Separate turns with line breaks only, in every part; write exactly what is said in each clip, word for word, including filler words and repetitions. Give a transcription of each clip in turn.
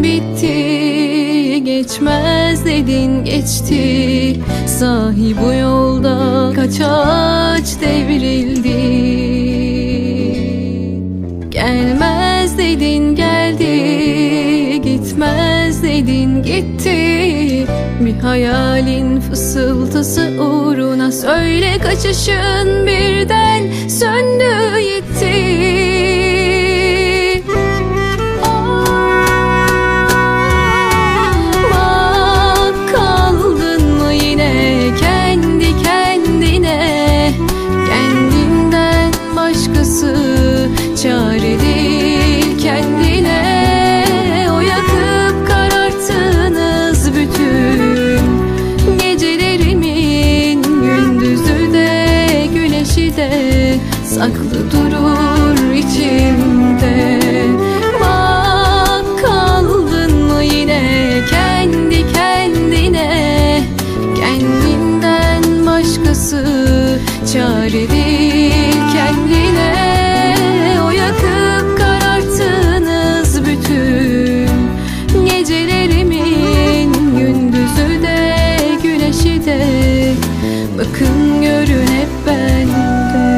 bitti, geçmez dedin geçti. Sahi bu yolda kaç ağaç devrildi. Gelmez dedin geldi, gitmez dedin gitti. Bir hayalin fısıltısı uğruna söyle kaçışın birden söndü gitti. Çare değil kendine, o yakıp kararttınız bütün gecelerimin gündüzü de güneşi de saklı durur içimde. Bak kaldın mı yine kendi kendine, kendinden başkası çare değil kendine. Bakın görün hep bende.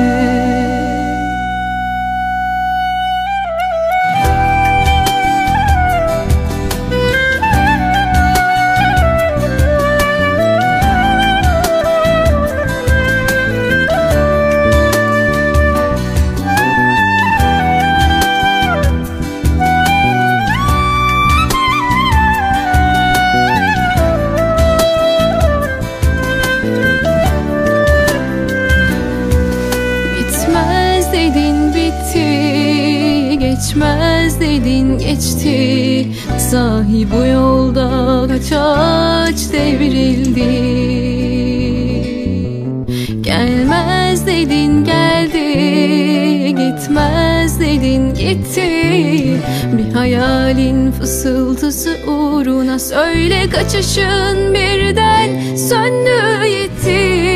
Geçmez dedin geçti. Sahi bu yolda kaç ağaç devrildi. Gelmez dedin geldi, gitmez dedin gitti. Bir hayalin fısıltısı uğruna söyle kaçışın birden söndü gitti.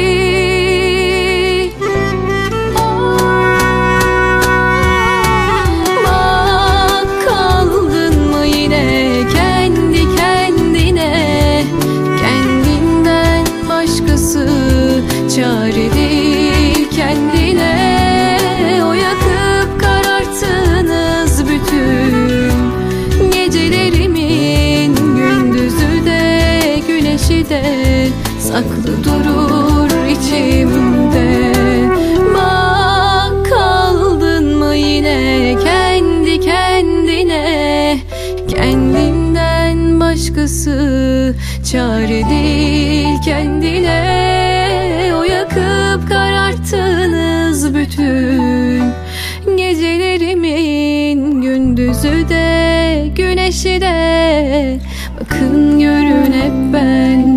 Çare değil kendine, o yakıp kararttınız bütün gecelerimin gündüzü de güneşi de saklı durur içimde. Bak kaldın mı yine kendi kendine, kendinden başkası çare değil kendine. Yakıp kararttınız bütün gecelerimin gündüzü de güneşi de. Bakın görün hep ben.